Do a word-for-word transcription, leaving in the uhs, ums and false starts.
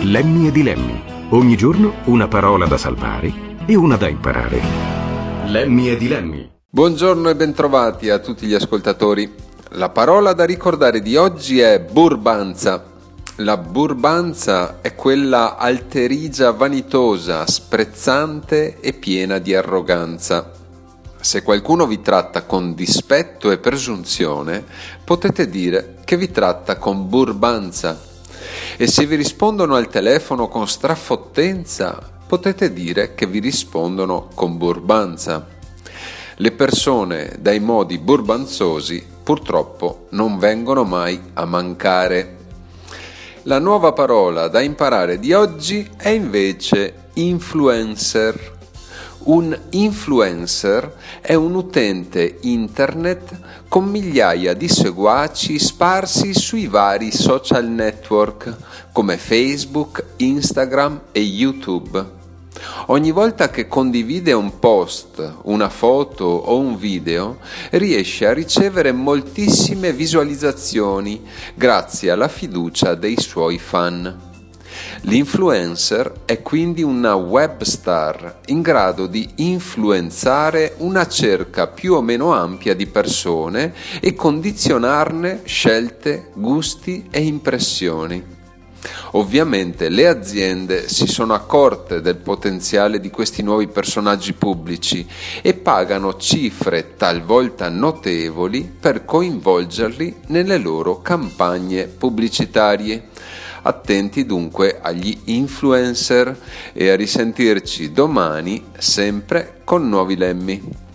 Lemmy e Dilemmi. Ogni giorno una parola da salvare e una da imparare. Lemmy e Dilemmi. Buongiorno e bentrovati a tutti gli ascoltatori. La parola da ricordare di oggi è burbanza. La burbanza è quella alterigia vanitosa, sprezzante e piena di arroganza. Se qualcuno vi tratta con dispetto e presunzione, potete dire che vi tratta con burbanza. E se vi rispondono al telefono con strafottenza, potete dire che vi rispondono con burbanza. Le persone dai modi burbanzosi purtroppo non vengono mai a mancare. La nuova parola da imparare di oggi è invece influencer. Un influencer è un utente internet con migliaia di seguaci sparsi sui vari social network come Facebook, Instagram e YouTube. Ogni volta che condivide un post, una foto o un video, riesce a ricevere moltissime visualizzazioni grazie alla fiducia dei suoi fan. L'influencer è quindi una web star in grado di influenzare una cerca più o meno ampia di persone e condizionarne scelte, gusti e impressioni. Ovviamente le aziende si sono accorte del potenziale di questi nuovi personaggi pubblici e pagano cifre talvolta notevoli per coinvolgerli nelle loro campagne pubblicitarie. Attenti dunque agli influencer e a risentirci domani sempre con nuovi lemmi.